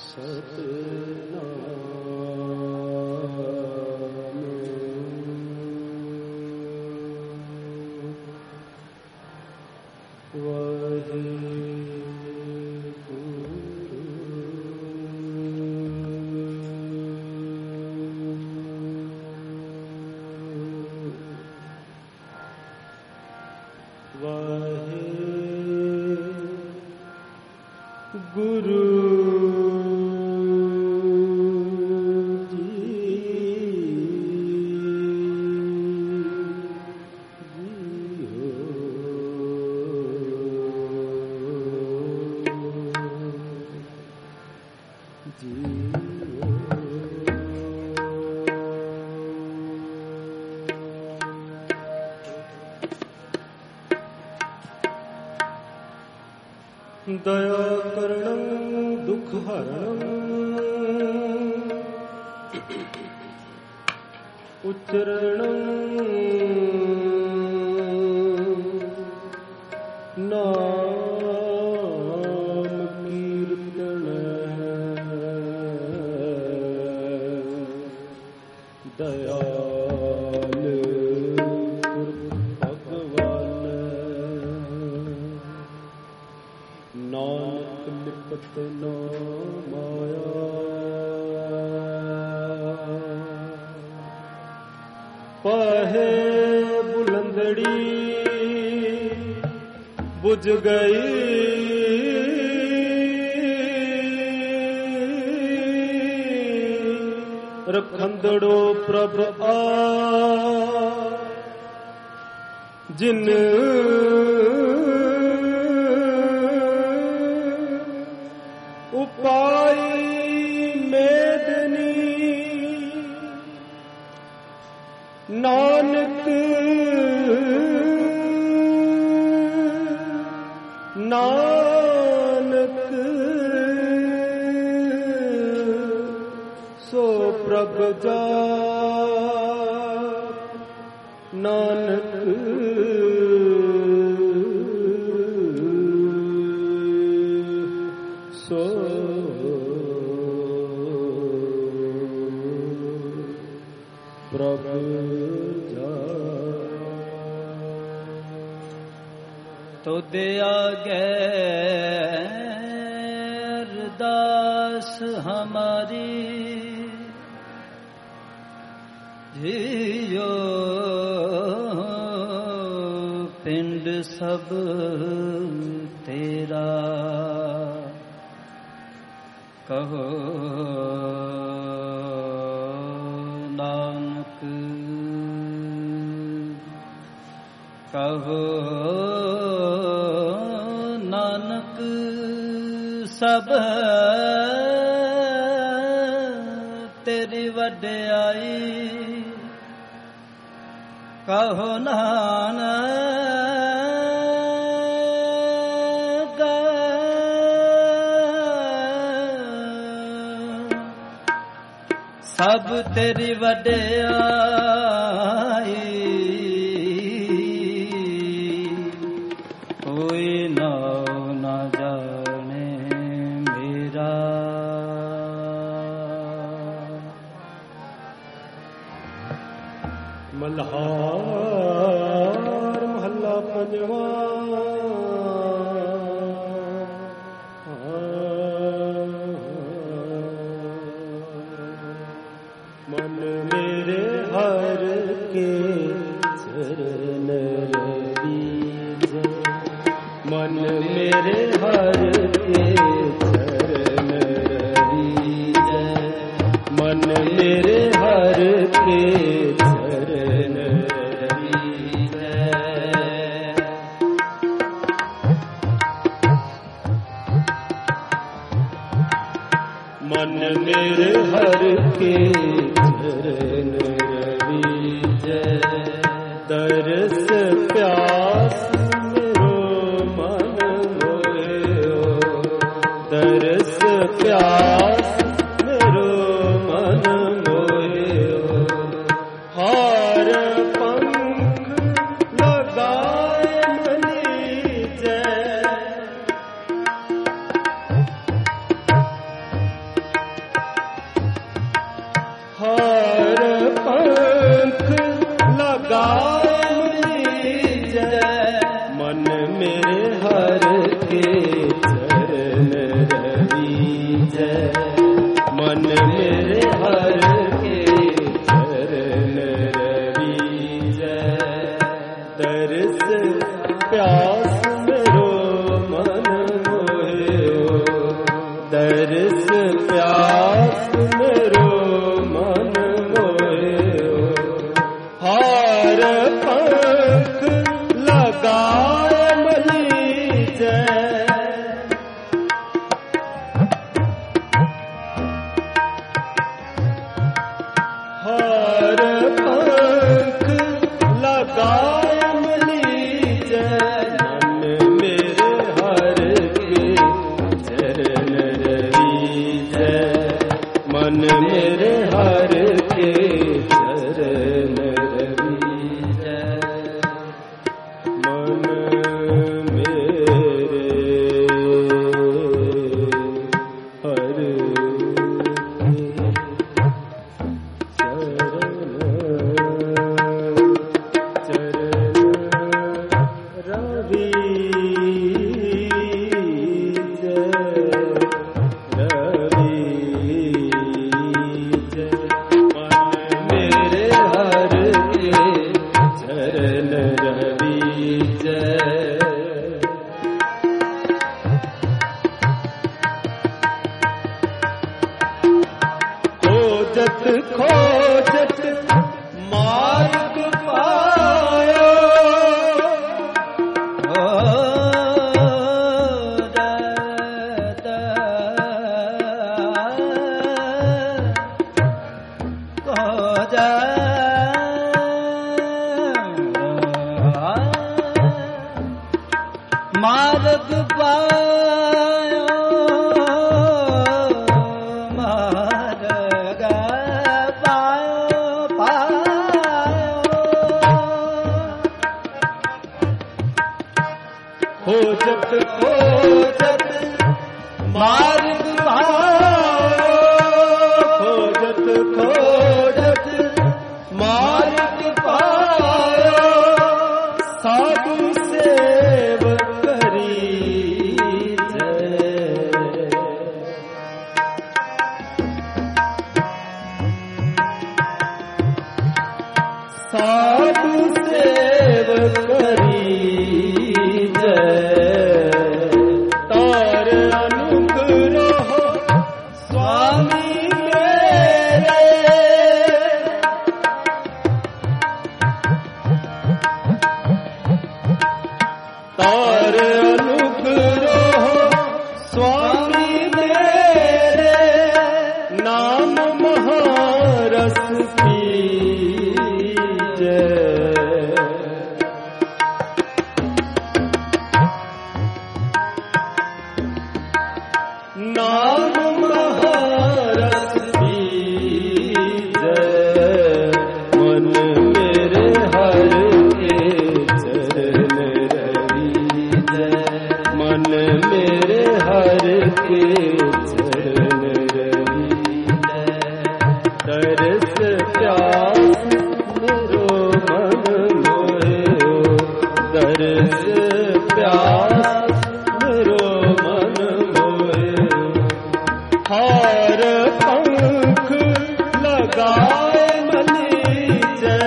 दयाकरणं दुःखहरणं उच्चरणं नाम कीर्तन दयाल भगवान नानक लिपत न माया पहे बुलंदड़ी बुझ गई रखंदड़ो प्रभ आ जिन उपाय मेदनी नानक नानक सो प्रभ जा नानक सो प्रभ जा तो दया गैर दास हमारी जियो पिंड सब तेरा कहो नानक कहो नानक सब तेरी वड्याई कहो नानक सब तेरी वड्याई कोई नाम न जाने मेरा मल्हार महला पंजवा मन मेरे हर के चरण रवीज मन मेरे हर के चरण रवीज मन मेरे हर के चरण रवीज मन मेरे हर के चरण रवीज तरस प्यास मेरो मन मोयो तरस प्यास मेरो मन मोयो हार पंख लगाए मनीजय खोजत खोजत मार्ग पायो। मार्ग पायो, मार्ग पायो पायो। खोजत खोजत मार्ग पायो, खोजत खोजत मार्ग पायो। साधु सेवक साधु सेवक करीजै। तार अनुग्रह स्वामी मेरे, तार अनुग्रह स्वामी मेरे। नाम महारस नाम महारस पीजै। मन मेरे हर के चरण रवीजै, मन मेरे हर के चरण रवीजै। तरस प्यास मेरो मन मोयो, तरस प्यास मेरो मन मोयो। हार पंख लगाए मनीजै,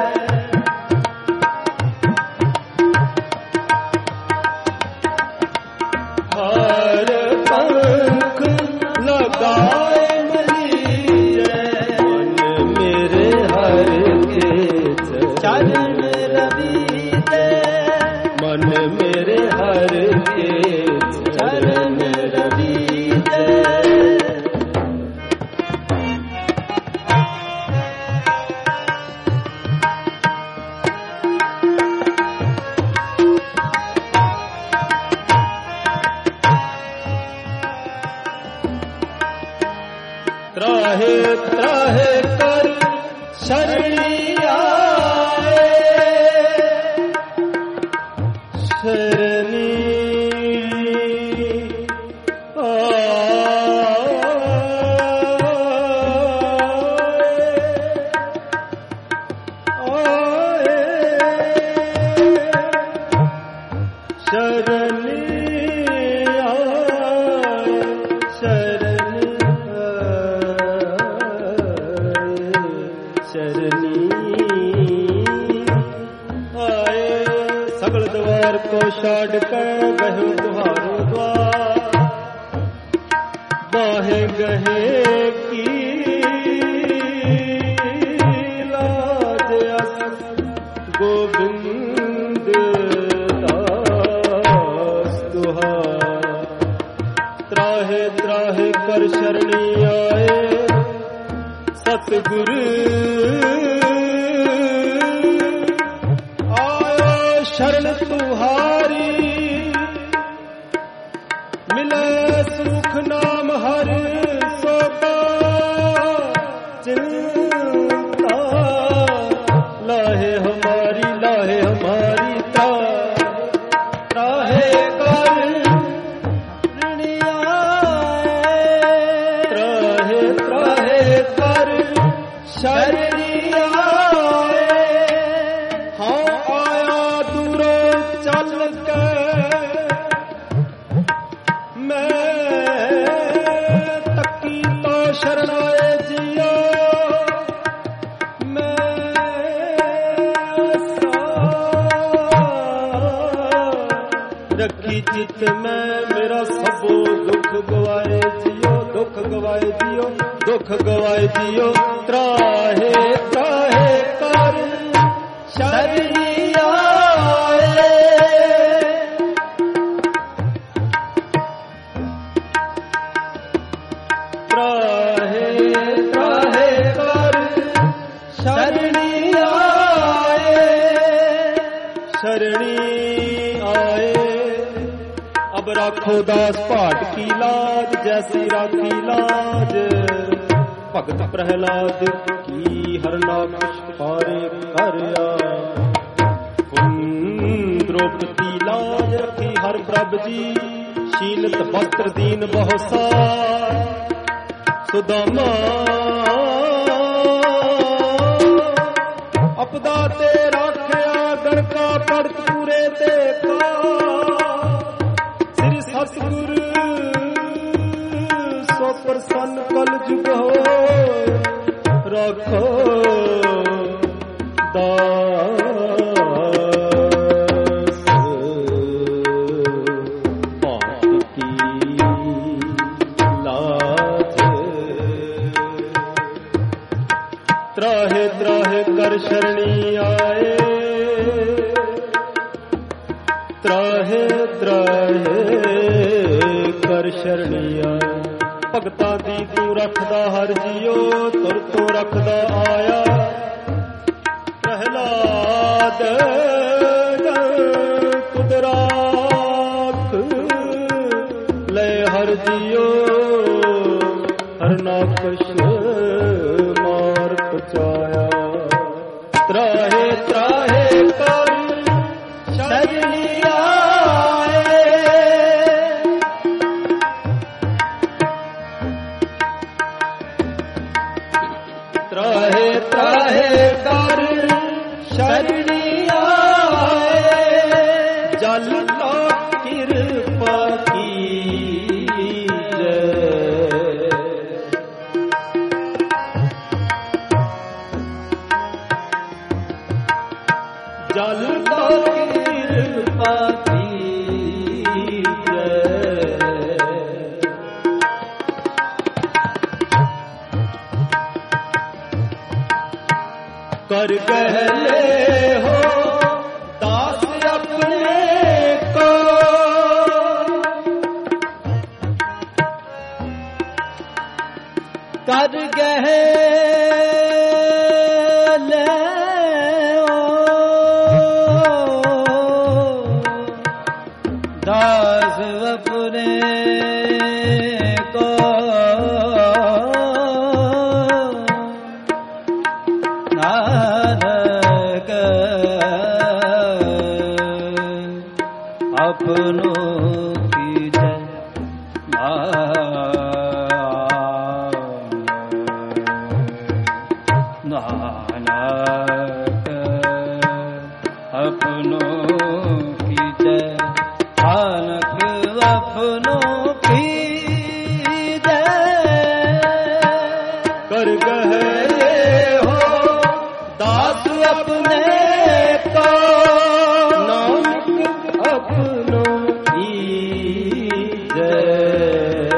हार पंख लगाए मनीजै। मन मेरे हर के चरण रवीजै, मन मेरे हर के चरण रवीजै। त्राहे त्राहे कर शरणी आए, शरणी आए, शरणी आए, शरणी शरणी आए। सगल द्वार को छाड़ कर गहे तुम्हारो द्वार, बाहे गहे की लाज अस गोविंद दास तुहार। त्राहे त्राहे कर शरणी आए सतगुरु आयो शरण तुहारी। मिले सुख नाम हर सोता चिंता। लाहे हमारी त्राहे कर त्राहे त्राहे कर शरणी आए। हाँ आया दूरों चल के मैं तकी तो शरणाए जिया। मैं रखी चित में मेरा सबो दुख गवाए जियो, दुख गवाए जियो, दुख गवाए जियो, त्राहे त्राहे कर शरणी आए। त्राहे त्राहे कर शरणी आए, शरणी आए। अब राखो दास पाट की लाज, जैसी राखी लाज भगत प्रहलाद की, हरना पुष्पारे करया। द्रौपदी लाज रखी हर प्रभ जी, शीलत वस्त्र दीन बहुसार। सुदामा अपदा ते राखया, गड़का पड़ पूरे ते का। श्री सतगुरु सो प्रसन्न कल जुग हो, रखो दास पाट की लाज। त्राहे त्राहे कर शरणी आए, त्राहे त्राहे कर शरणी आए। भगतां दी तू रखदा हर जियो, तुर तो रखदा आया। प्रहलाद तुद राख ले हर जियो, हर नाकश मार पचाया। त्राहे त्राहे कर शरणी आए, त्राहे त्राहे कर शरणी आए। जल का कृपा की जय, जल का कृपा की जय। कर गहले हो दास अपने को, कर गहले दास अपने को। नानक अपनों की जय, नानक अपनों की जय, नानक अपनों की जय। कर गहले हो दास अपने को, नानक अपनों की जय।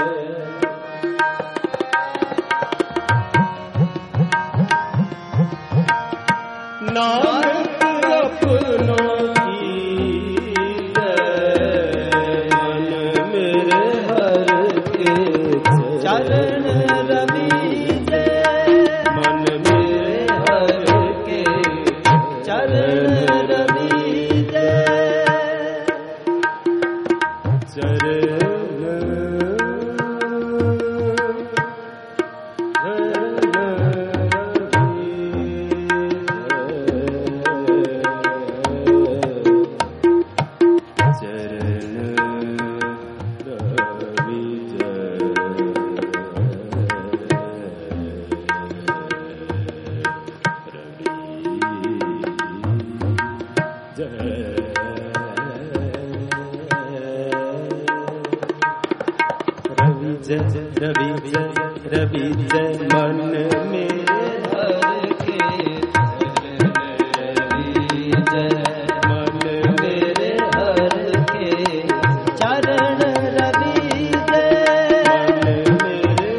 नानक अपनों की जय। मन मेरे हर के चरण रवि जय, मन मेरे हर के चरण रवि जय। चरण रवि जय मन में हर के रवि जय, मन मेरे हर के चरण रवि जय। मन मेरे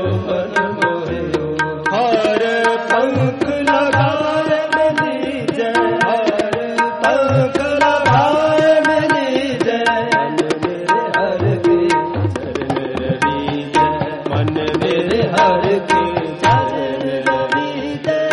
मन मोहियो हर पंख लगाए मिली जय हर पंख लगाए मिली जय मन मेरे हर के चरण रवि जय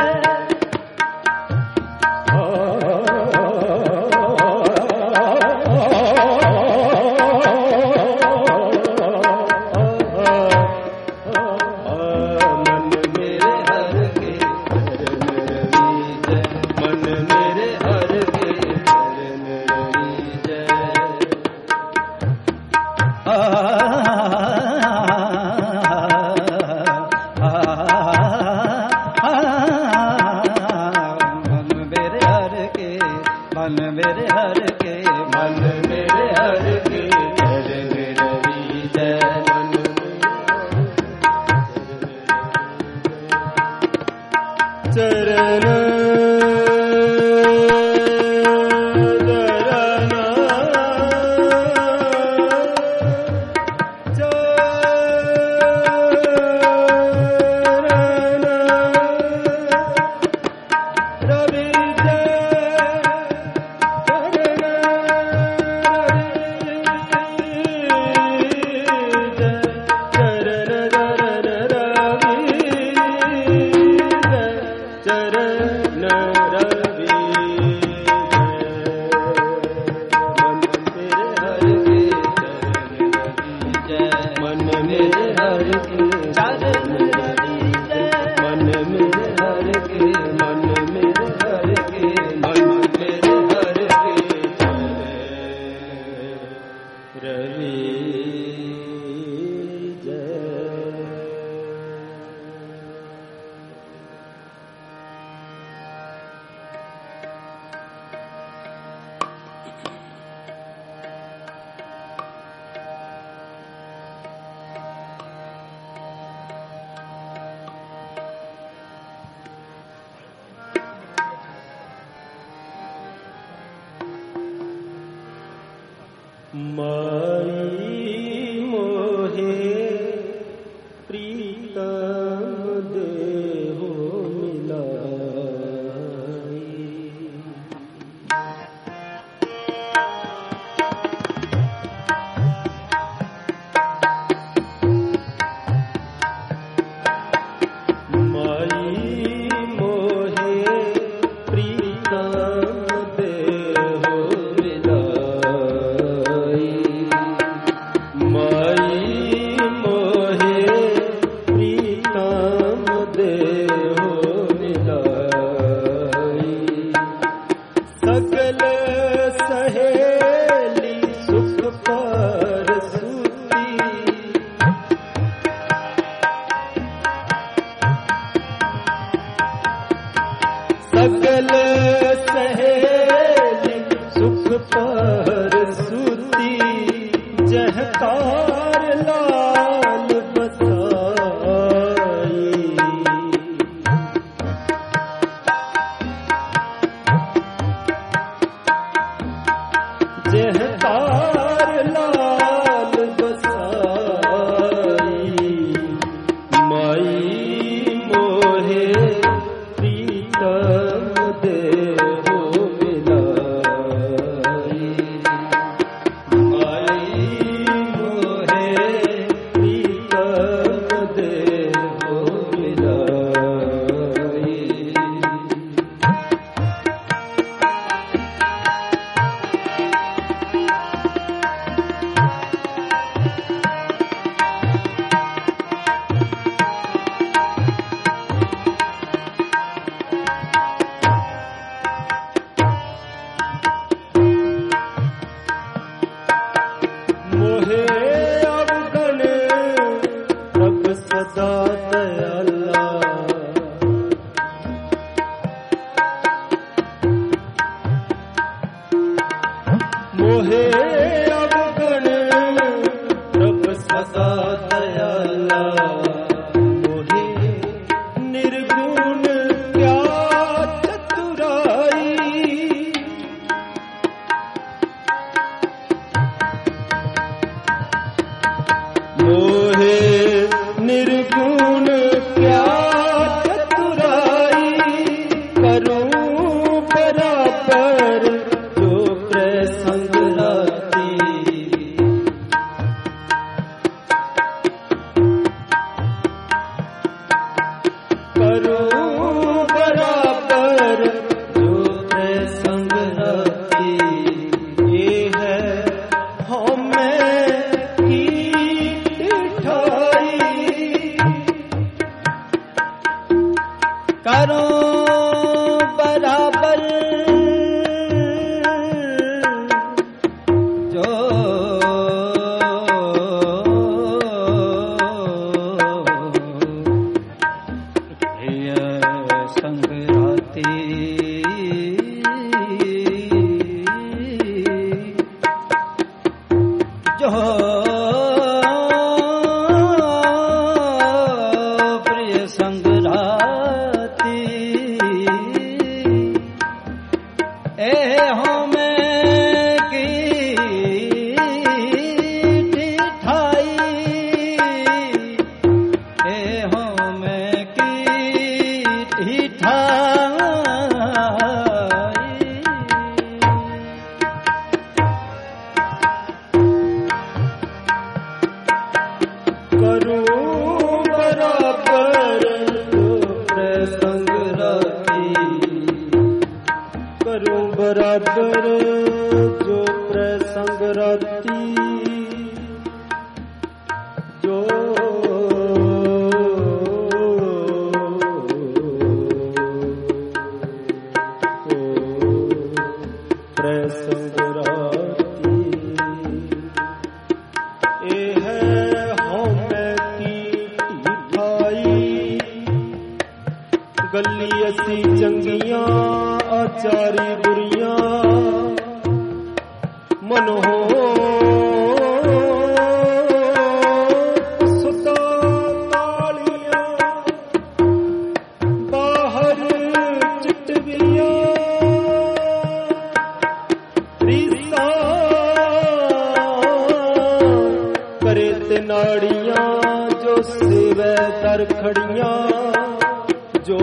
माई मोहे प्रीतम देहो मिलाई माई मोहे प्रीतम देहो मिलाई माई मोहे प्रीतम देहो मिलाई सकल सहेली सुख पर सूती सकल सहेली सुख पर सूती जहकार लाल बसाई जहकार लाल बसाई माई मोहे प्रीतम देहो मिलाई करूं बराबर जो प्रसंग रति, ये है हमें की ठाई। करूं बराबर जो बराबर जो प्रसंग रति, जो प्रसंग रति, ये है हमें की ठाई। गली असी चंगियां आचारी बुरियां, मन हो सदा तालियां, बाहर चिटवियां, रीसा करे ते नाड़ियां, जो सेवे दर खड़ियां, जो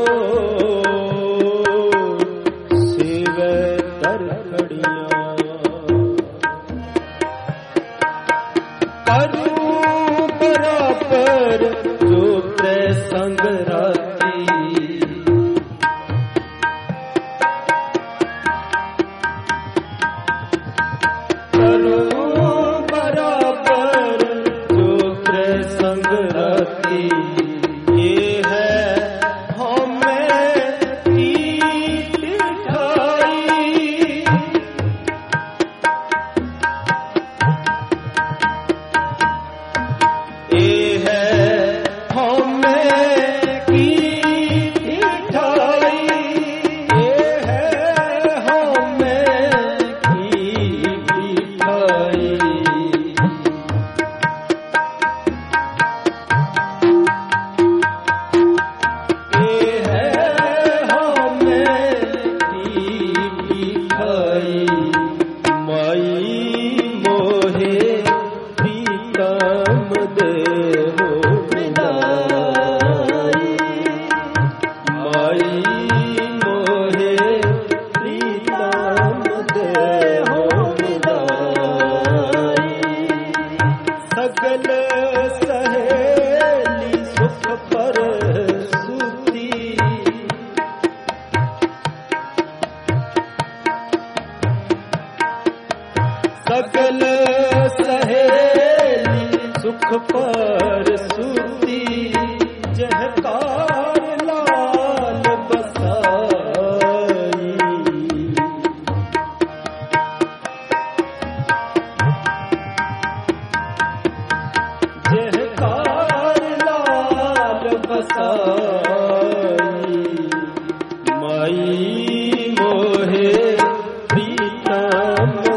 संग रति, करूं बराबर जो प्रसंग रति, ये है हमें की ठाई। ये है सकल सहेली सुख पर सूती, जहकार लाल बसाई। जहकार लाल बसाई, माई मोहे प्रीतम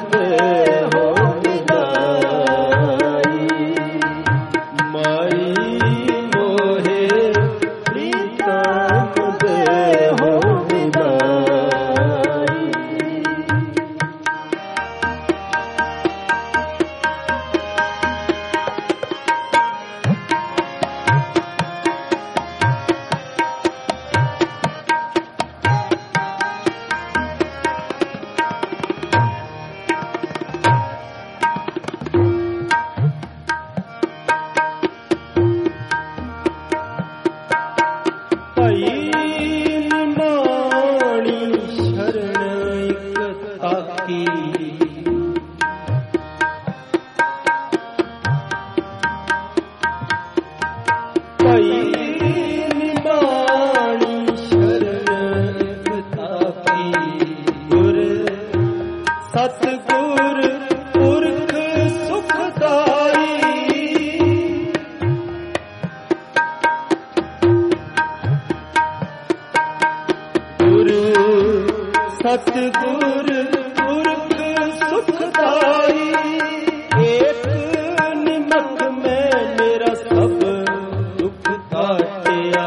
सतगुर पुरख सुखदाई, एक निमक में मेरा सब दुख काटिया।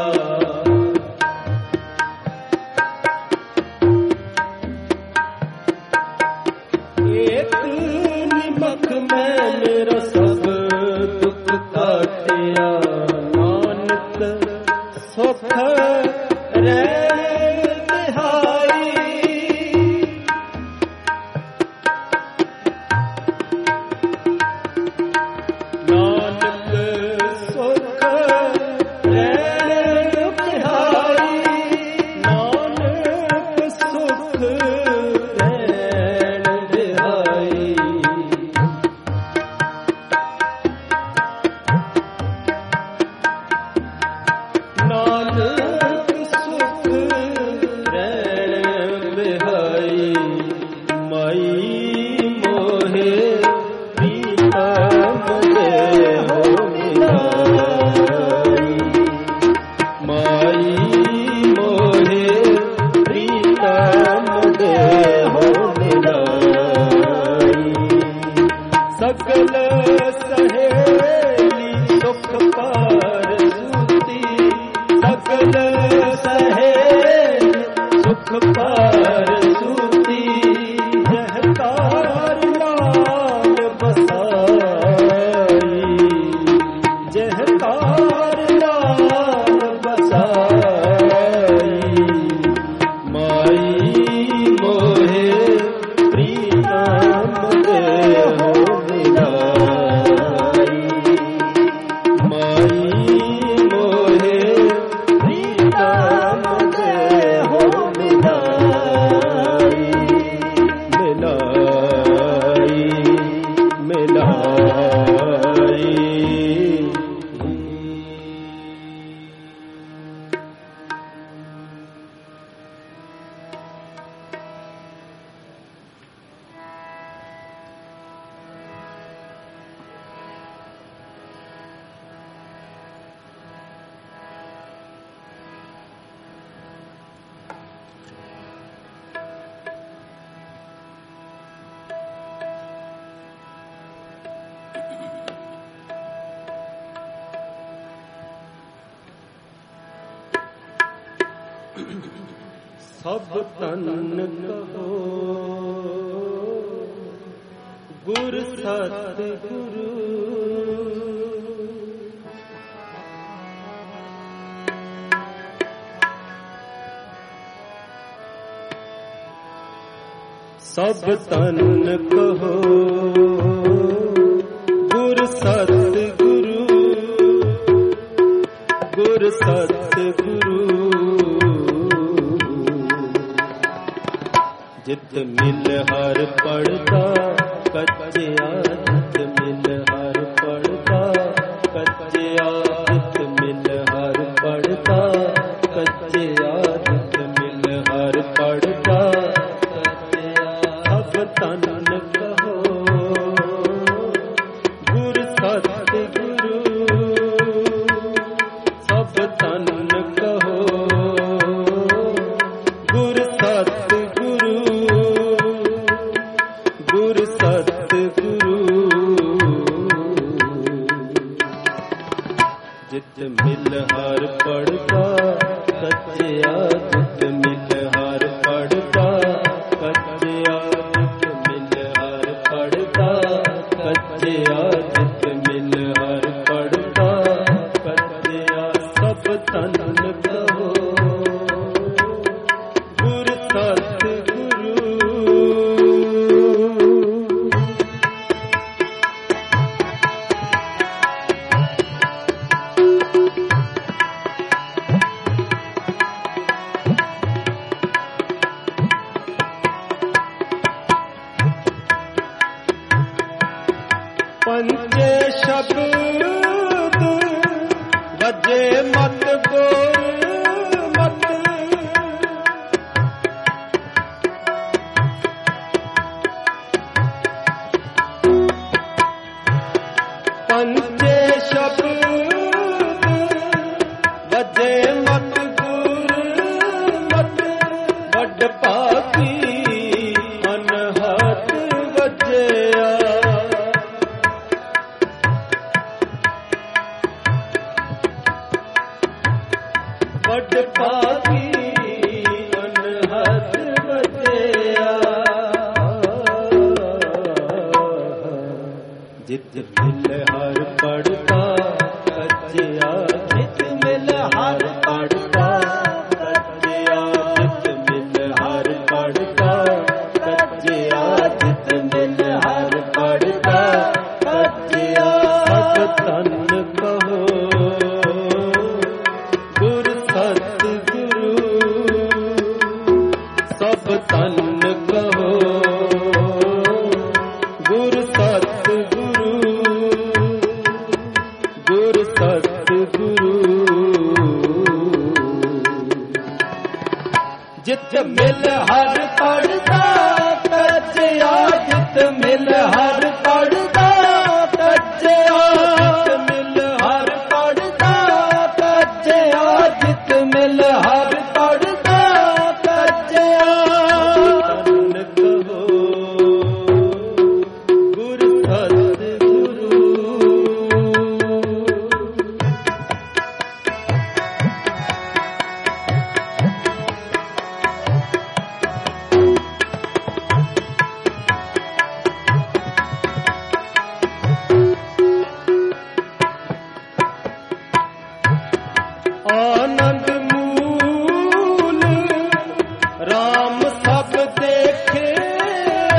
एक निमक में मेरा सब दुख काटिया, नानक सुख रैन तिहाई। नानक सुख रैन तिहाई, नानक सुख रैन तिहाई। नानक सुख रैन बिहाई, माई मोहे प्रीतम देहो मिलाई। माई मोहे प्रीतम देहो मिलाई। सकल सहेली सुख पार सूती, सकल सहेली सुख पार सूती। जह तार लाल बसाई, जह तार लाल बसाई। माई मोहे प्रीतम देहो मिलाई। माई मोहे प्रीतम देहो मिलाई। मिलाई मिलाई। सब तन कहो गुर सतगुरु, सब तन कहो गुर सतगुरु, गुर सतगुरु। जित मिल हर पढ़ता कच्चिया, जित मिल हर पढ़ता कच्चिया, जित मिल हर पढ़ता कच्चिया, जित मिल हर पढ़ता कच्चिया। सब तन कहो गुर सतगुरु, सब तन कहो गुर सतगुरु, गुर सतगुरु। जित मिल हर पढ़ता कच्चिया, जित मिल हर पढ़ता कच्चिया, जित मिल हर पढ़ता कच्चिया, जित मिल हर पढ़ता कच्चिया। सब तन कहो गुर सतगुरु। पंचे शब्द बजे मत बोल मत, पंचे शब्द बजे मत गुर मत, बड़ पापी ਵੱਡ ਭਾਗੀ ਅਨਹਦ ਵਜਿਆ ਜਿਤ ਮਿਲ ਹਰ ਪੜਦਾ ਕੱਜਿਆ ਜਿਤ ਮਿਲ ਹਰ ਪੜਦਾ ਕੱਜਿਆ ਜਿਤ ਮਿਲ ਹਰ ਪੜਦਾ ਕੱਜਿਆ ਜਿਤ ਮਿਲ ਹਰ ਪੜਦਾ ਕੱਜਿਆ ਸਭ ਤਨ ਕਹੋ ਗੁਰ ਸਤ ਗੁਰੂ ਸਭ ਤਨ ਕਹੋ ਗੁਰ ਸਤ ਗੁਰ ਸਤ ਗੁਰੂ ਜਿਤ ਮਿਲ ਹਰ ਪੜਦਾ ਕੱਜਿਆ ਜਿਤ ਮਿਲ ਹਰ ਪੜਦਾ ਕੱਜਿਆ ਜਿਤ ਮਿਲ ਹਰ ਪੜਦਾ ਕੱਜਿਆ ਜਿਤ ਮਿਲ ਹਰ ਪੜਦਾ ਕੱਜਿਆ ਤਨ ਕਹੋ ਗੁਰ ਸਤ ਗੁਰੂ ਆਨੰਦ ਮੂਲ ਰਾਮ ਸਭ ਦੇਖਿਆ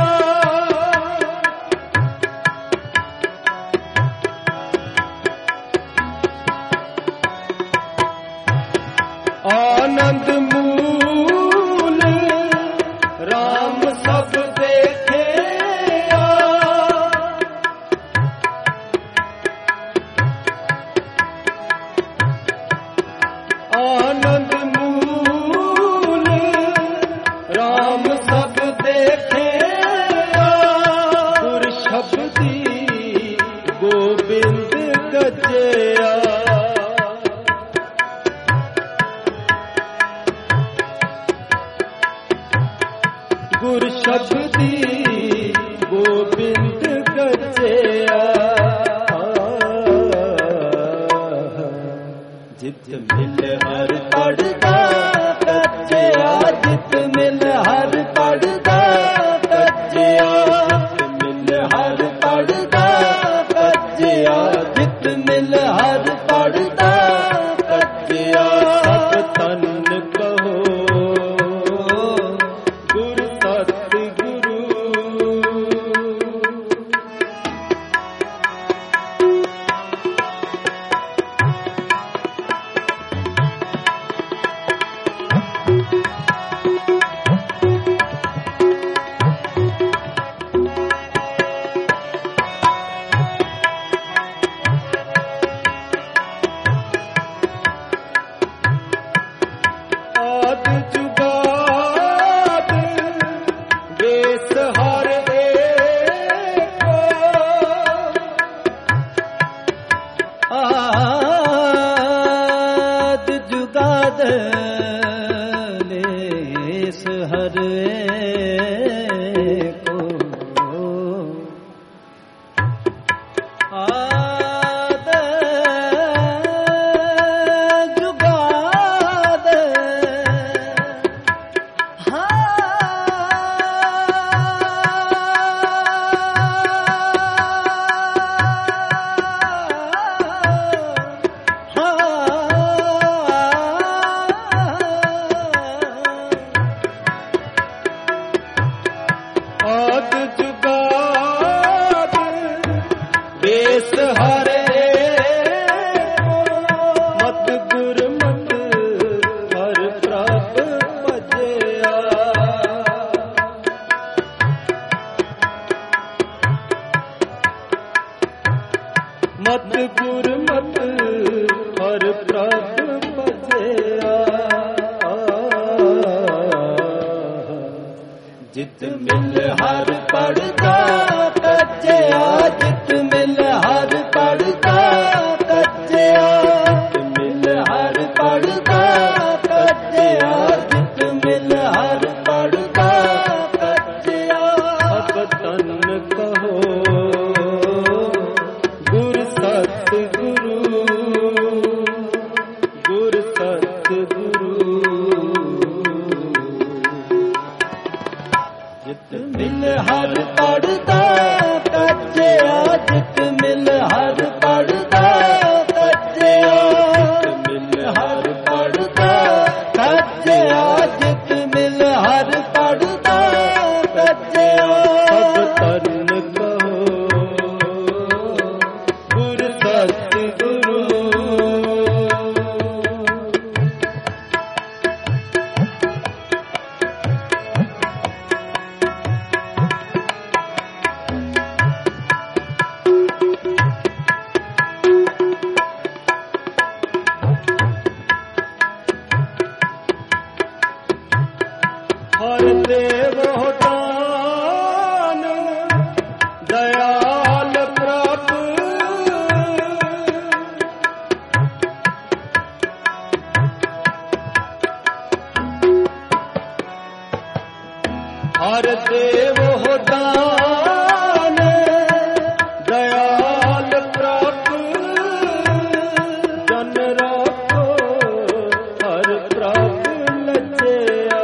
ਆਨੰਦ ਮੂਲ ਰਾਮ ਸਭ ਦੇਖਿਆ ਆਨੰਦ ਮੂਲ ਰਾਮ ਸਭ ਦੇਖਿਆ ਗੁਰ ਸ਼ਬਦੀ ਗੋਬਿੰਦ ਗੱਜਿਆ ਗੁਰ ਸ਼ਬਦੀ ਗੋਬਿੰਦ ਗੱਜਿਆ ਜਿਤ ਮਿਲ ਹਰ ਪੜਦਾ ਕੱਜਿਆ ਜਿਤ ਮਿਲ ਹਰ ਪੜਦਾ ਕੱਜਿਆ ਜਿਤ ਮਿਲ ਹਰ ਪੜਦਾ ਕੱਜਿਆ ਜਿਤ ਮਿਲ ਹਰ ਪੜਦਾ ਕੱਜਿਆ ਸਭ ਤਨ ਕਹੋ ਗੁਰ ਸਤ ਗੁਰੂ ਆਦ ਜੁਗਾਦ ਵੇਸ ਹਰ ਏਕੋ ਆਦ ਜੁਗਾਦ ਵੇਸ ਹਰ ਏਕੋ ਆਦ ਜੁਗਾਦ ਆਦ ਜੁਗਾਦ ਵੇਸ ਹਰ ਏਕੋ ਮਤ ਗੁਰ ਮਤ ਹਰ ਪ੍ਰਭ ਭਜਿਆ ਮਤ ਗੁਰ ਮਤ ਹਰ ਪ੍ਰਭ ਭਜਿਆ ਜਿਤ ਮਿਲ ਹਰ ਪੜਦਾ ਕੱਜਿਆ ਜਿਤ ਮਿਲ ਹਰ ਪੜਦਾ ਕੱਜਿਆ ਜਿਤ ਮਿਲ ਹਰ ਪੜਦਾ ਕੱਜਿਆ ਜਿਤ ਮਿਲ ਹਰ ਪੜਦਾ ਕੱਜਿਆ ਸਭ ਤਨ ਕਹੋ ਗੁਰ ਸਤ ਗੁਰੂ ਗੁਰ सतगुरु जित मिल हर पढ़दा कच्चिया जित मिल हर पढ़दा कच्चिया जित मिल हर पढ़दा कच्चिया जित मिल हर पढ़दा कच्चिया सब तन कहो गुर सतगुरु हर देव दान दयाल प्रभु हर देव दान दयाल प्रभु जन राखो हर प्रभु लज्जिया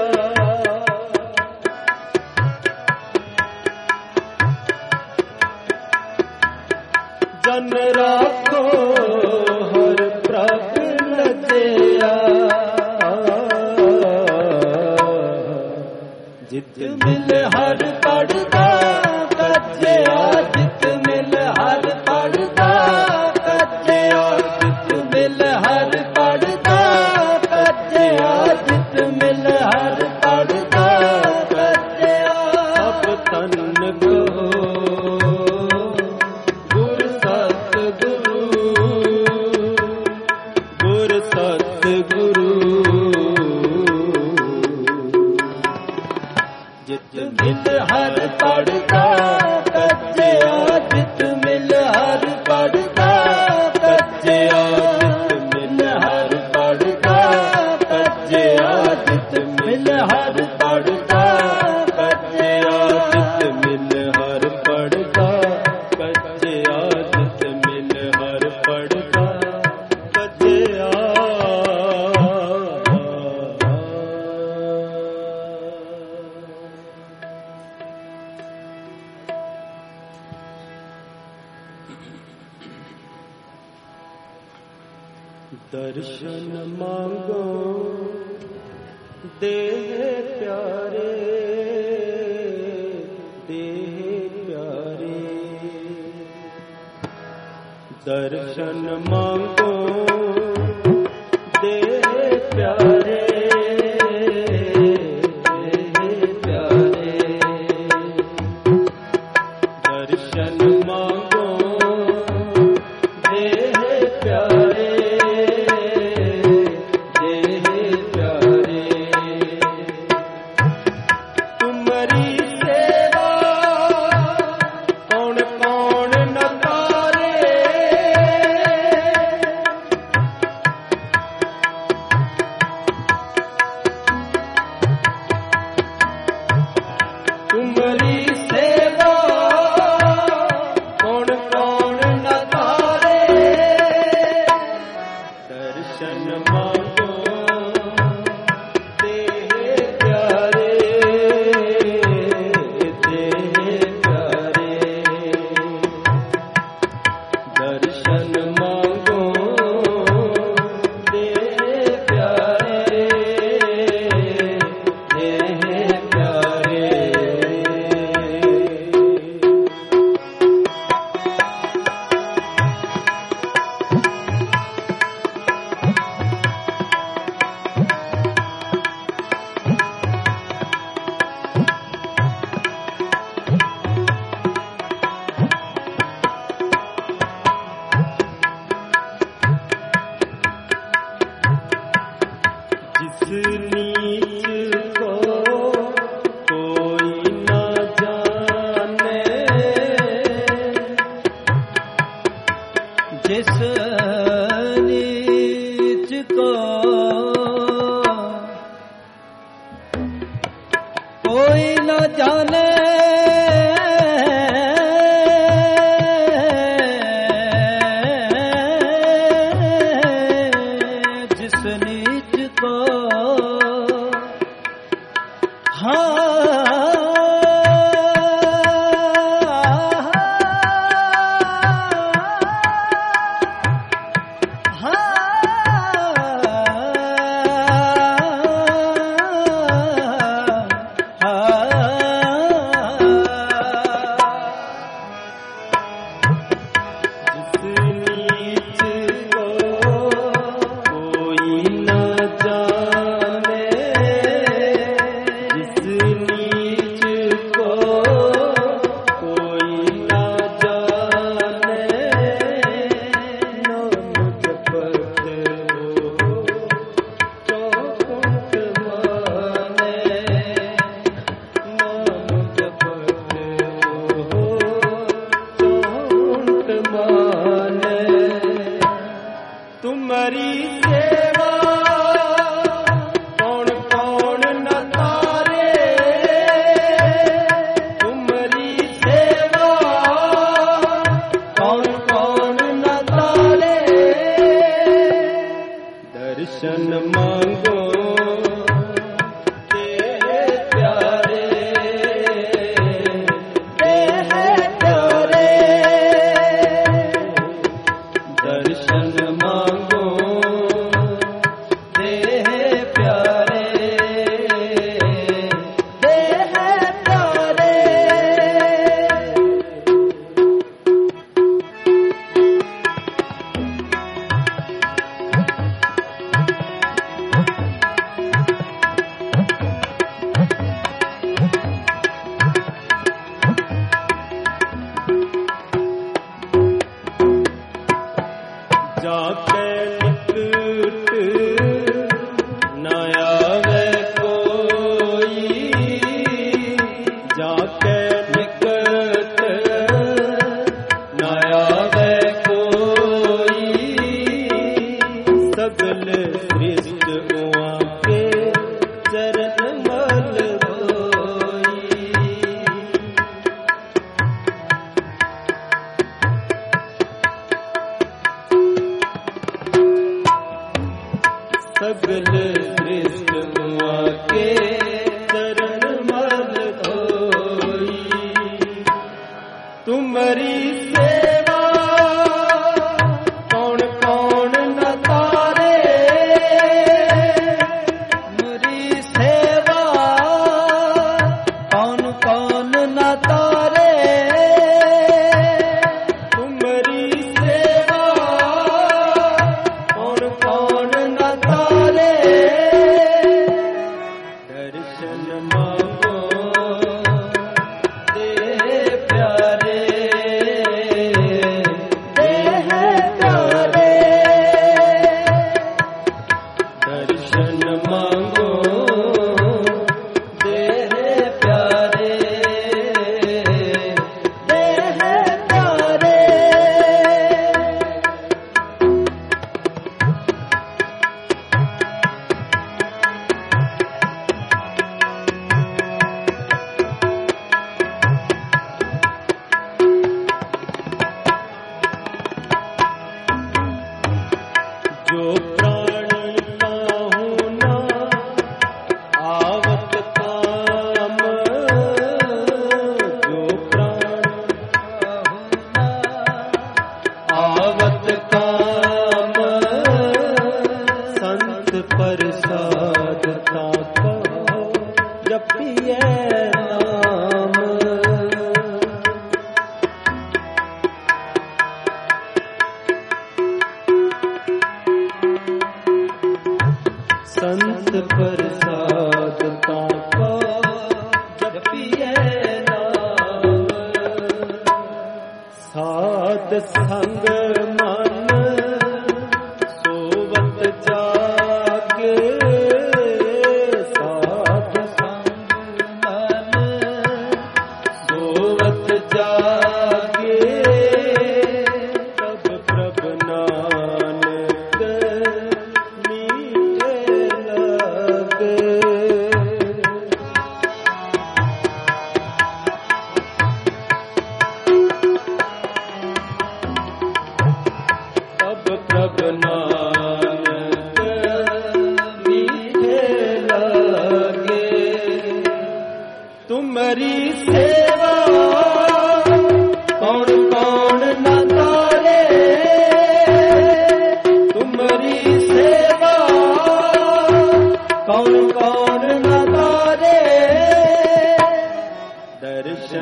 जन राखो हर प्रभु लज्जिया जित मिल हर पढ़दा कच्चिया जित मिल हर पढ़दा कच्चिया जित मिल हर पढ़दा कच्चिया जित मिल हर पढ़दा कच्चिया सब तन कहो गुर सतगुरु गुर सतगुरु जित मिल हर पढ़दा कच्चिया जित मिल हर पढ़दा कच्चिया जित मिल हर पढ़दा कच्चिया जित मिल हर पढ़दा कच्चिया जित मिल हर पढ़दा कच्चिया जित मिल हर पढ़दा कच्चिया दर्शन मांगो देह प्यारे देह प्यारे दर्शन मांगो देह प्यारे देह प्यारे दर्शन मांगो देह प्यारे तुम्हारी सेवा कौन कौन न तारे तुम्हारी सेवा कौन कौन न तारे दर्शन मांगो देह प्यारे देह प्यारे दर्शन मांगो देह प्यारे देह प्यारे जिस नीच को कोई न जाने जिस नीच को कोई न जाने जिस नीच को हाँ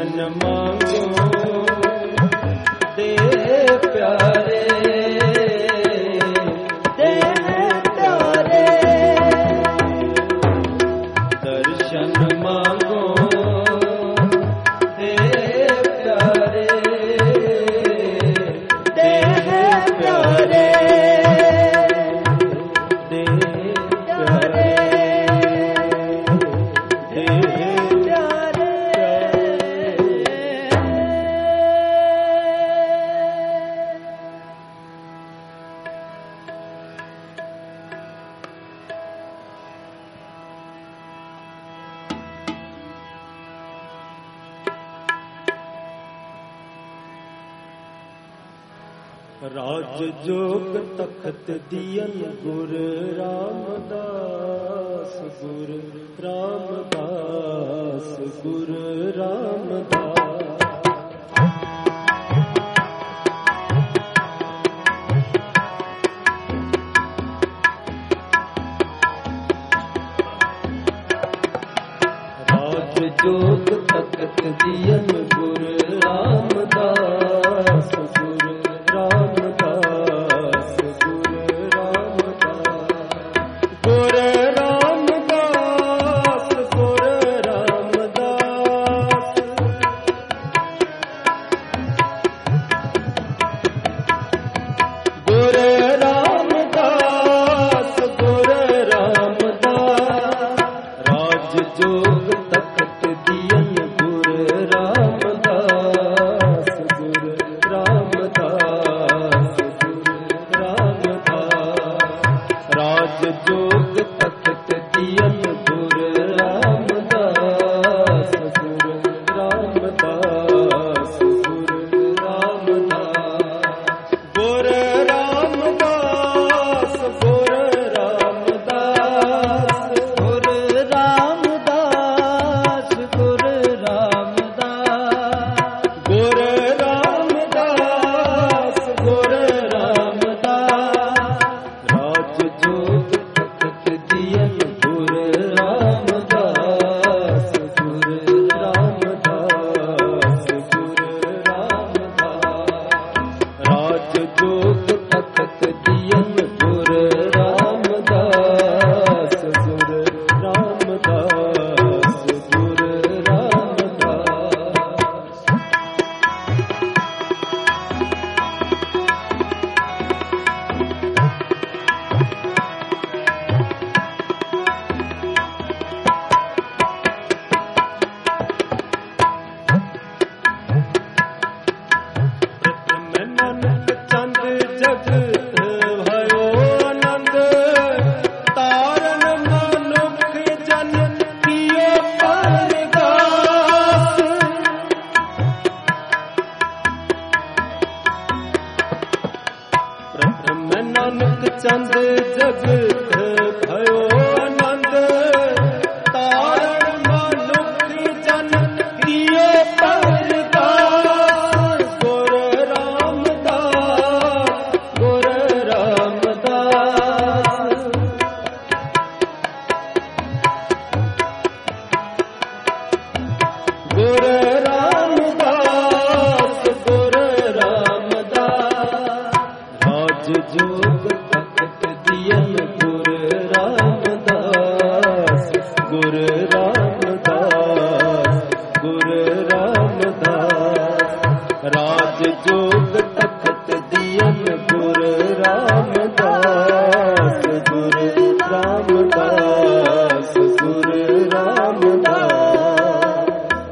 दर्शन मांगो दे प्यारे दे प्यारे दर्शन मांगो दे प्यारे दे प्यारे दे प्यारे राज जोग तखत दियन गुर रामदास गुर रामदास गुर रामदास राज जोग तखत दियन गुर रामदास गुर रामदास गुर रामदास गुर रामदास गुर रामदास गुर रामदास गुर रामदास राज जोग तखत दियन गुर रामदास गुर रामदास गुर रामदास राज जोग तखत दियन गुर रामदास गुर रामदास गुर रामदास गुर रामदास गुर रामदास गुर रामदास गुर रामदास गुर रामदास गुर रामदास राज जोग तखत दियन गुर रामदास गुर रामदास गुर रामदास राज जोग तखत दियन गुर रामदास गुर रामदास गुर रामदास नानक चंद जग भयो आनंद तारन मनुख जन कियो परगास प्रथम नानक चंद जग भयो आनंद तारन मनुख जन कियो परगास गुर रामदास गुर रामदास गुर रामदास गुर रामदास राज जोग तखत दियन गुर रामदास गुर रामदास गुर रामदास राज जोग तखत दियन गुर रामदास गुर रामदास गुर रामदास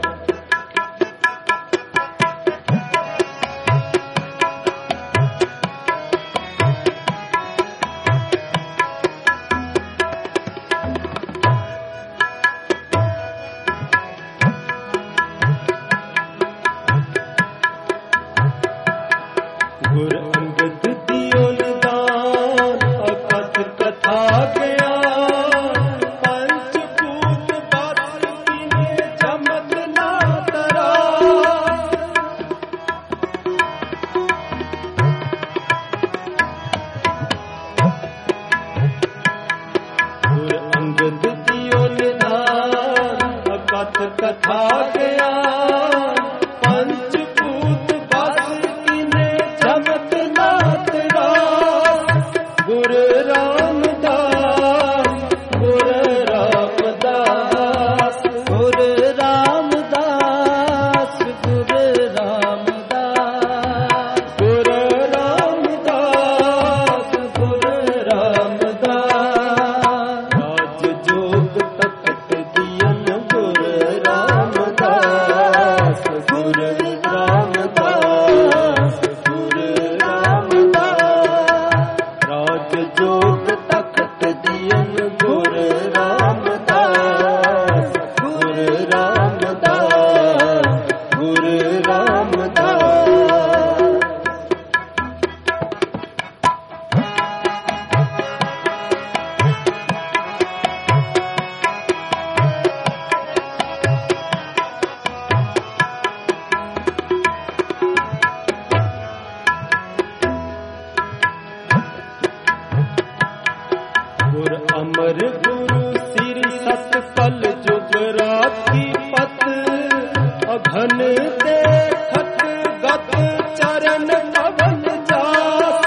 गुर अंगद दियो निदान अकथ कथा ज्ञान पंचभूत बात कीने चमक ना तरा गुर अंगद दियो निदान अकथ कथा ज्ञान रामदास, गुरु रामदास, गुरु रामदास। गुर अमर गुरु सिर सत कल जुग राखी पत, अघन देखत गत चरण कवन जास।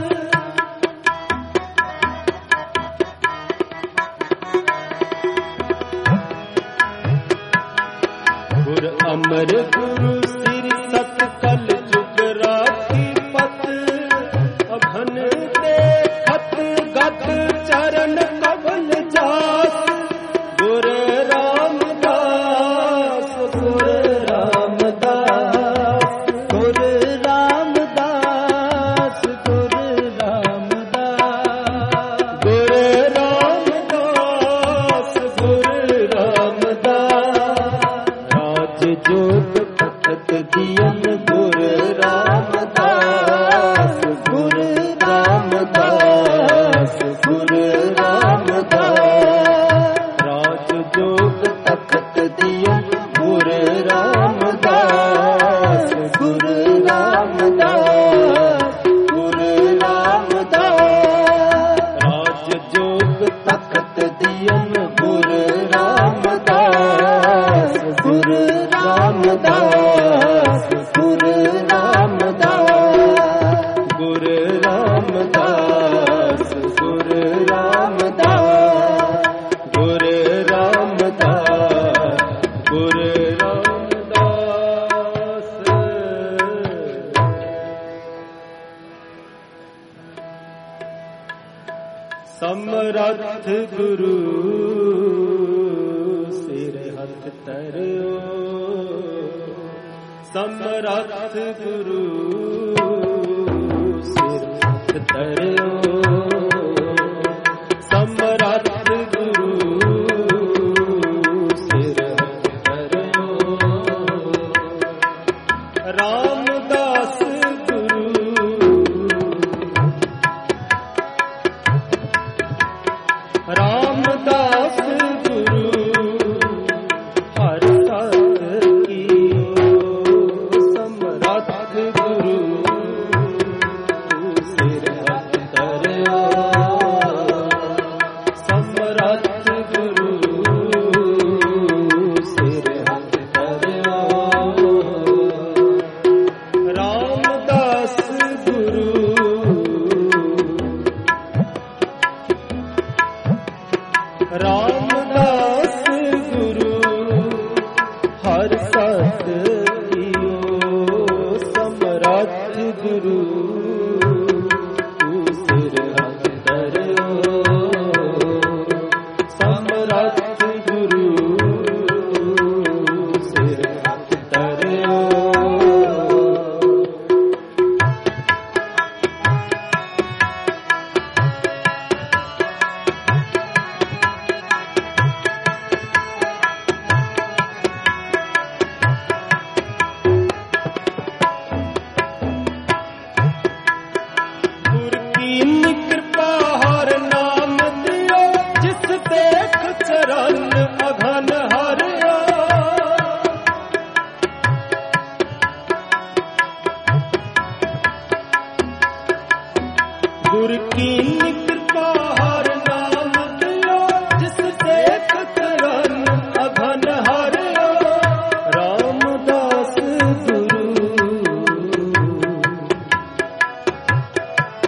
गुर अमर गुरु सिर सत कल जुग राखी पत, अघन देखत गत चरण कवन जास। गुर रामदास, गुर रामदास, गुरु रामदास, गुरु रामदास, गुर रामदास, गुर रामदास। राज जोग तखत दियन गुर रामदास, गुर रामदास, गुर रामदास। राज जोग तखत दियन गुर रामदास, गुर रामदास, गुर रामदास। राज जोग तखत दियन गुर रामदास, गुर रामदास, गुर रामदास। गुर रामदास, गुर रामदास, गुर रामदास, गुर रामदास। समरथ गुरु सिर हथ तरियो, समरथ गुरु सिर हथ तरियो, समरथ गुरु सिर हथ तरियो। रामदास गुरु, रामदास गुरु हर सत कीयो। समरथ गुरु सिर हथ तरियो, समरथ गुरु सिर हथ तरियो। रामदास गुरु, रामदास गुरु हर सत कीयो। समरथ गुरु सिर हथ तरियो, समरथ गुरु सिर हथ तरियो। गुर कीन कृपा हर नाम दियो, जिस देख चरण अघन हरियो। गुर कीन कृपा हर नाम दियो, जिस देख चरण अघन हरियो। रामदास गुरु,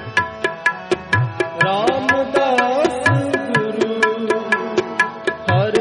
रामदास गुरु हर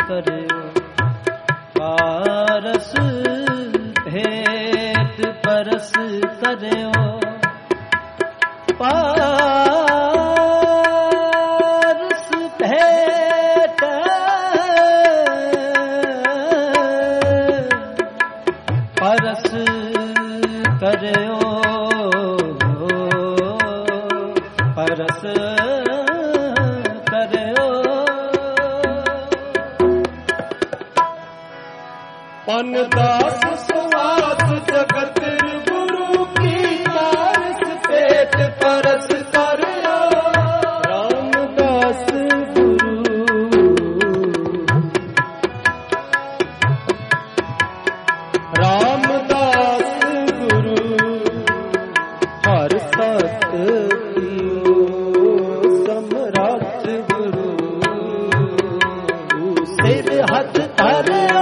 करियो पारस भेट परस करियो पारस भेट परस करियो परस करियो पन दास सुवास जगत गुरु की पारस पेट परस करियो रामदास गुरु रामदास गुरु हर सत कियो समराट गुरु सिर हथ धरियो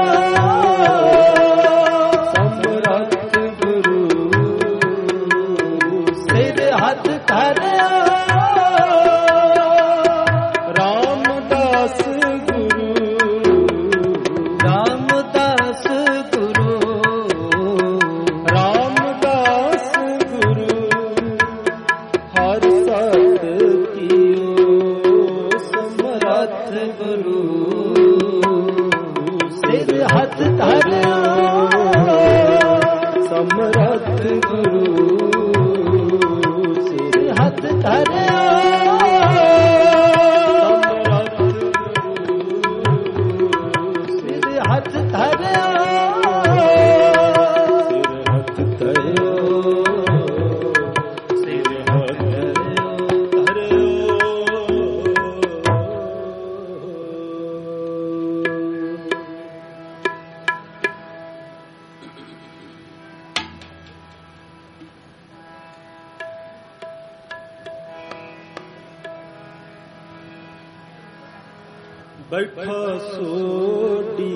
बैठा सोडी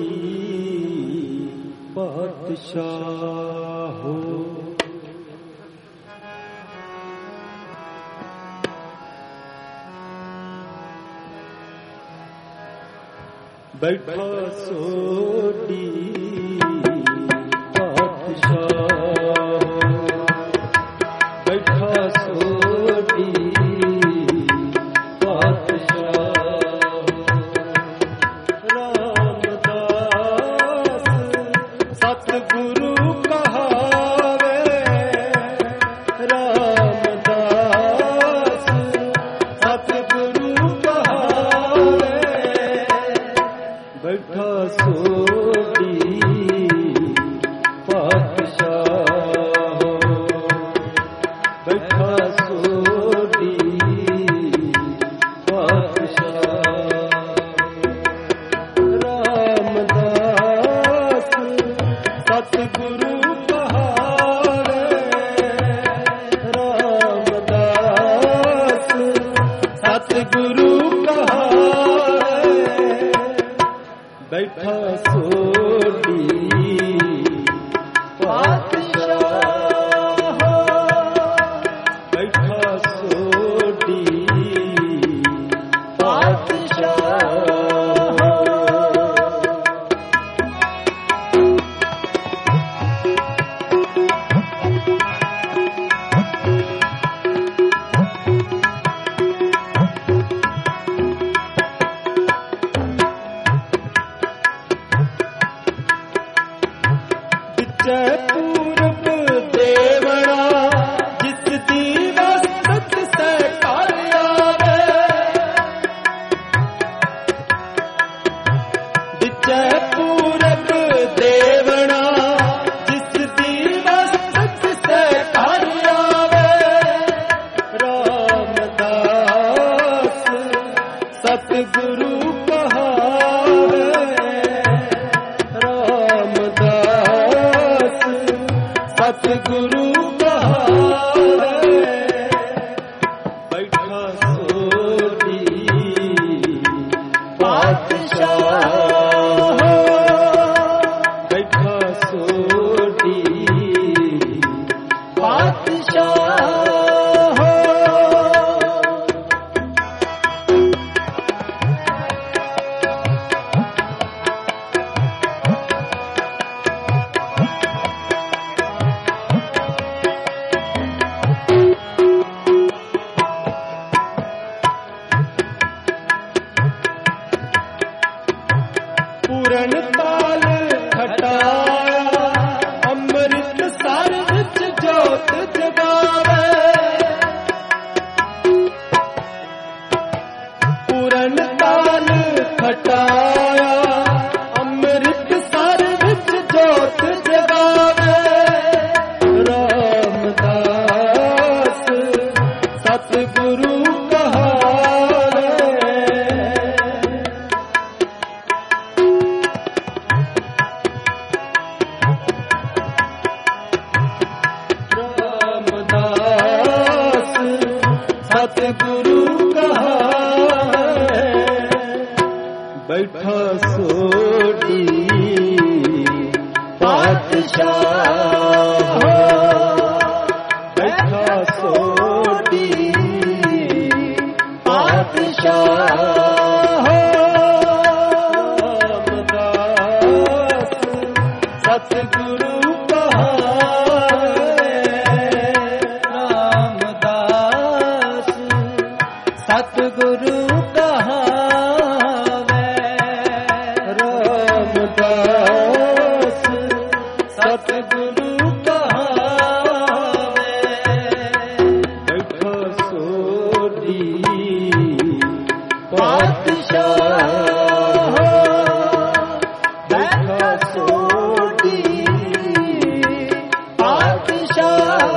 पातशाह हो बैठा सोडी पातशाह बैठा सोडी ਪੂਰਨ ਤਾਲ ਖਟਾਇਆ, ਅੰਮ੍ਰਿਤ ਸਰ ਵਿੱਚ ਜੋਤ ਜਗਾਵੇ। ਪੂਰਨ ਤਾਲ ਖਟਾਇਆ, ਅੰਮ੍ਰਿਤ ਸਰ ਵਿੱਚ ਜੋਤ ਜਗਾਵੇ। ਰਾਮਦਾਸ ਸਤਿਗੁਰੂ ਸਤਿਗੁਰੂ ਕਹਾਵੇ। ਬੈਠਾ ਸੋਢੀ ਪਾਤਸ਼ਾਹ, ਬੈਠਾ ਸੋਢੀ ਪਾਤਸ਼ਾਹ। ਰਾਮਦਾਸ ਸਤਿਗੁਰੂ ਸਤਿਗੁਰੂ ਕਹਾਵੇ। ਰਾਮਦਾਸ ਸਤਿਗੁਰੂ ਕਹਾਵੇ। ਬੈਠਾ ਸੋਢੀ ਪਾਤਸ਼ਾਹ, ਬੈਠਾ ਸੋਢੀ ਪਾਤਸ਼ਾਹ।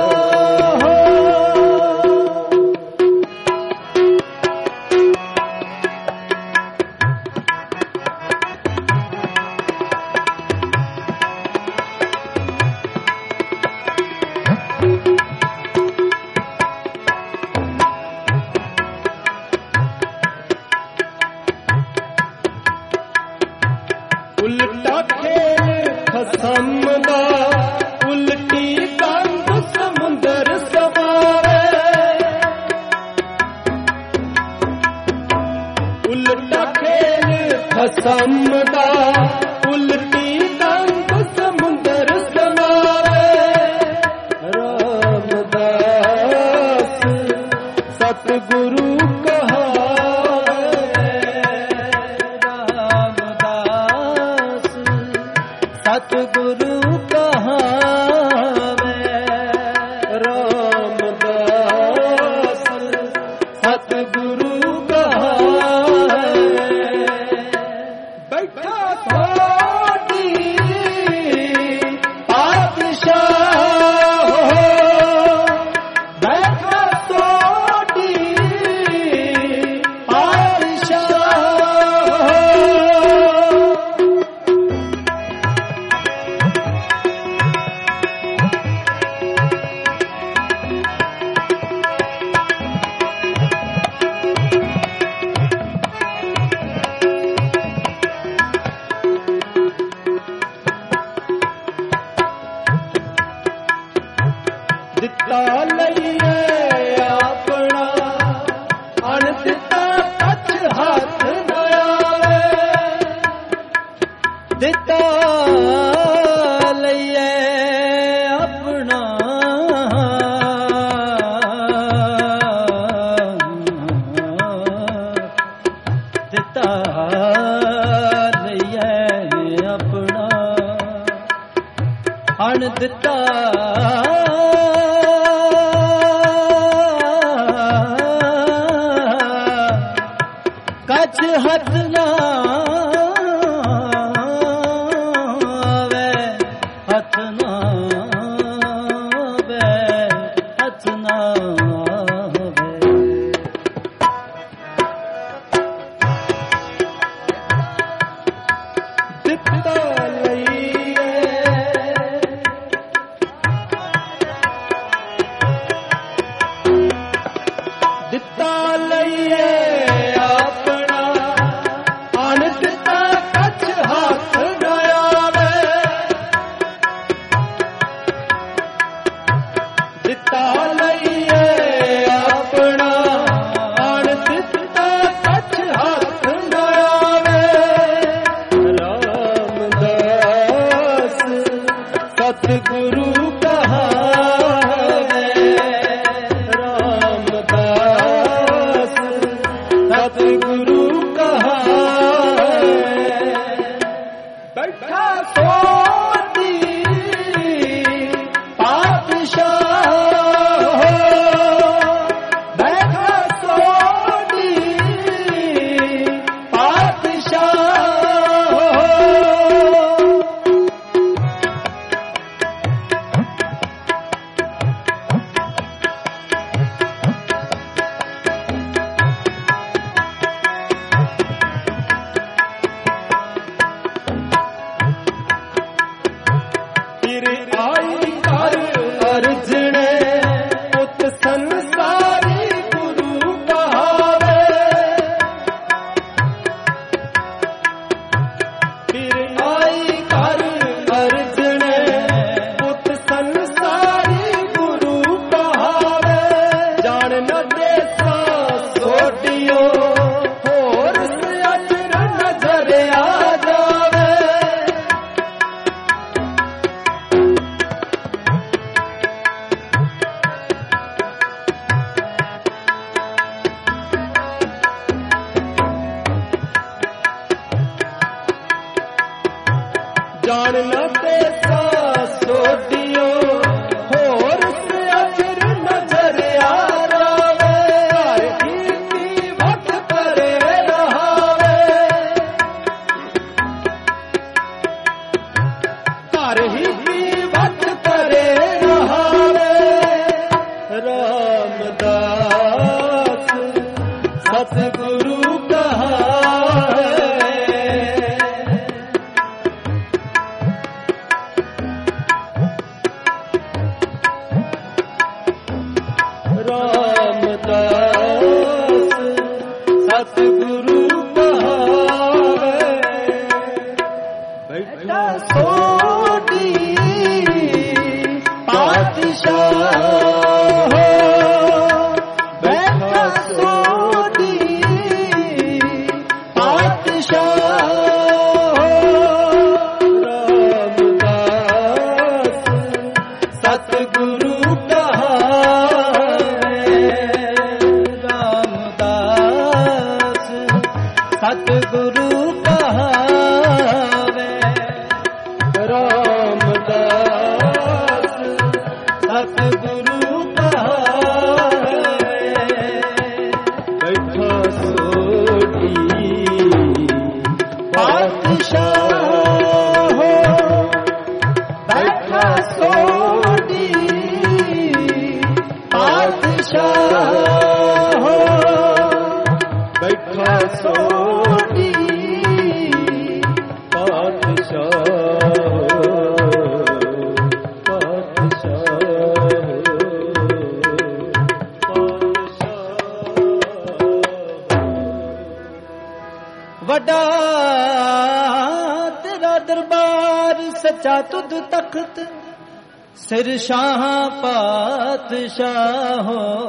ਉਲਟਾ ਖੇਲ ਖਸਮ ਦਾ, ਉਲਟੀ ਕੰਧ ਸਮੁੰਦਰ ਸਵਾਵੇ। ਉਲਟਾ ਖੇਲ ਖਸਮ ਦਾ, ਉਲਟੀ ਕੰਧ ਸਮੁੰਦਰ ਸਵਾਵੇ। ਰਾਮਦਾਸ ਸਤਿਗੁਰੂ ਸਤਿਗੁਰੂ ਕਹਾਵੇ। ਰਾਮਦਾਸ ਸਤਿਗੁਰੂ ਕਹਾਵੇ। ਬੈਠਾ ਸੋਢੀ ਪਾਤਸ਼ਾਹ, ਬੈਠਾ ਸੋਢੀ ਪਾਤਸ਼ਾਹ। ਦਿੱਤਾ ਲਈਏ ਆਪਣਾ, ਅਣ ਦਿੱਤਾ ਕੱਛ ਹੱਥ ਨਾ ਆਵੇ। ਦਿੱਤਾ ਲਈਏ ਆਪਣਾ, ਦਿੱਤਾ ਲਈਏ ਆਪਣਾ, ਅਣ ਦਿੱਤਾ ਕੱਛ ਹੱਥ ਨਾ ਆਵੇ। ਹੱਥ ਨਾ ਆਵੇ, ਹੱਥ ਨਾ ਆਵੇ। ਦਿੱਤਾ ਲਈਏ ਦਿੱਤਾ ਲਈਏ ਆਪਣਾ, ਅਣ ਦਿੱਤਾ ਕੱਛ ਹੱਥ ਨਾ ਆਵੇ। ਦਿੱਤਾ ਲਈਏ ਆਪਣਾ, ਅਣ ਦਿੱਤਾ ਕੱਛ ਹੱਥ ਨਾ ਆਵੇ। ਰਾਮਦਾਸ बैठा सोती पातशाह बैठा सोती पातशाह जान न तेसा सोटियो होर से अजर नजर आ रावे की वक्त परे रहावे कर ही की वक्त परे रहावे रामदास सतगुरु कहा सतगुरु कहावे बैठा सोटी पातशाह बैठा सोटी पातशाह रामदास सतगुरु सतगुरु कहावे रामदास सतगुरु कहावे बैठा सोटी पातशाह बैठा सोटी पातशाह बैठा सोटी वड्डा तेरा दरबार सच्चा तुद तख्त सिर शाह पातशाह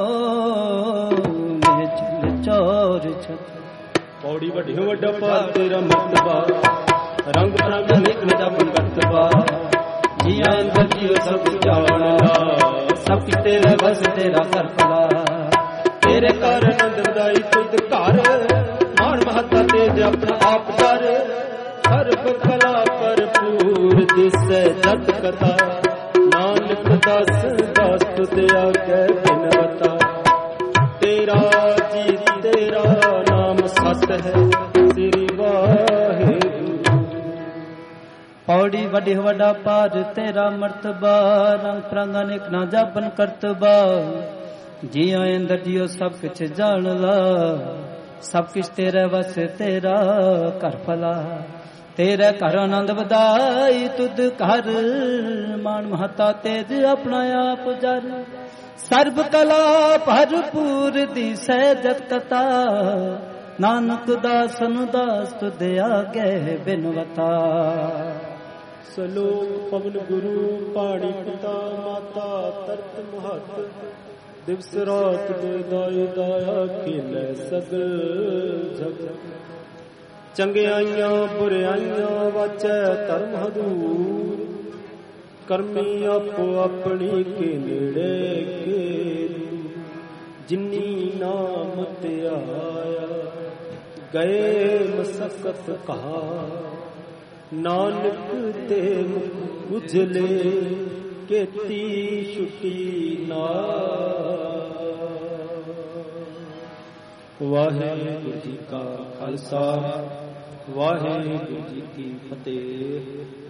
चोर छत पौड़ी वड्ढियो वड्डा पार तेरा मर्तबा रंग रंग निक नजाबन करतबा जिया अंदर जियो सब जाना सब तेरे बस तेरा करतबा तेरे कारण अंदरदाई तुद घर मान महता तेज अपना आप कर सर्व कला भरपूर दिसै जत कथा नानक दास दास तुद आगे बिनवता तेरा जी तेरा नाम सत है श्री वाहेगुरु पौड़ी वड्ढी वड्डा पार तेरा मर्तबा रंग प्रंग अनेक ना जापन करतबा जिया अंदर जियो सब कुछ जान ला सब कुछ तेरे वस तेरा कर फला तेरे घर आनंद बधाई तुद घर मान महता तेज अपना आप जर सर्व कला भरपूर दी सहजत कथा नानक दास दास तुद आगे बिनवता सलोक पवन गुरु पाणी पिता माता तरत महत दिवस रात दे दाई दाया खेलै सगल जग चंगियाइयां बुराइयां वाचै धर्म हदूर करमी आपो अपनी के नेड़े के जिन्नी नाम ते आया गए मसकत कहा ਨਾਨਕ ਤੇ ਮੁਖ ਉਜਲੇ ਕੀਤੀ ਛੁਟੀ ਨਾ। ਵਾਹਿਗੁਰੂ ਜੀ ਕਾ ਖਾਲਸਾ, ਵਾਹਿਗੁਰੂ ਜੀ ਕੀ ਫਤਿਹ।